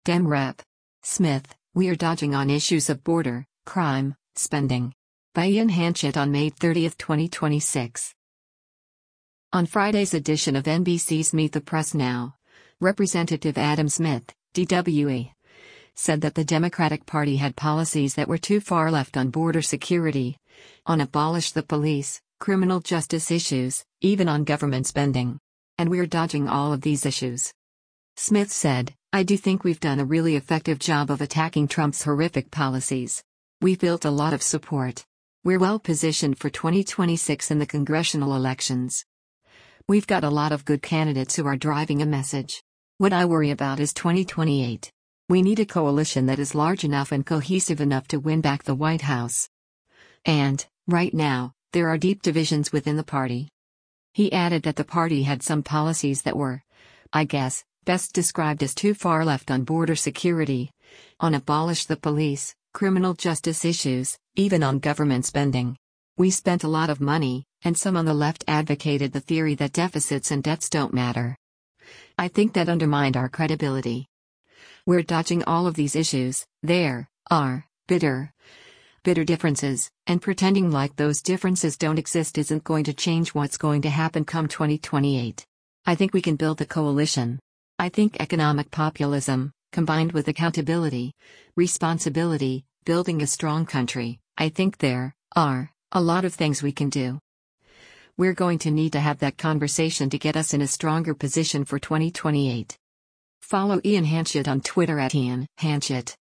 Dem Rep. Smith, we are dodging on issues of border, crime, spending. By Ian Hanchett on May 30, 2026. On Friday's edition of NBC's Meet the Press Now, Representative Adam Smith, DWE, said that the Democratic Party had policies that were too far left on border security, on abolish the police, criminal justice issues, even on government spending. And we're dodging all of these issues. Smith said, I do think we've done a really effective job of attacking Trump's horrific policies. We've built a lot of support. We're well positioned for 2026 in the congressional elections. We've got a lot of good candidates who are driving a message. What I worry about is 2028. We need a coalition that is large enough and cohesive enough to win back the White House. And, right now, there are deep divisions within the party. He added that the party had some policies that were, I guess, best described as too far left on border security, on abolish the police, criminal justice issues, even on government spending. We spent a lot of money, and some on the left advocated the theory that deficits and debts don't matter. I think that undermined our credibility. We're dodging all of these issues. There are bitter differences, and pretending like those differences don't exist isn't going to change what's going to happen come 2028. I think we can build a coalition. I think economic populism, combined with accountability, responsibility, building a strong country, I think there are a lot of things we can do. We're going to need to have that conversation to get us in a stronger position for 2028. Follow Ian Hanchett on Twitter @Ian Hanchett.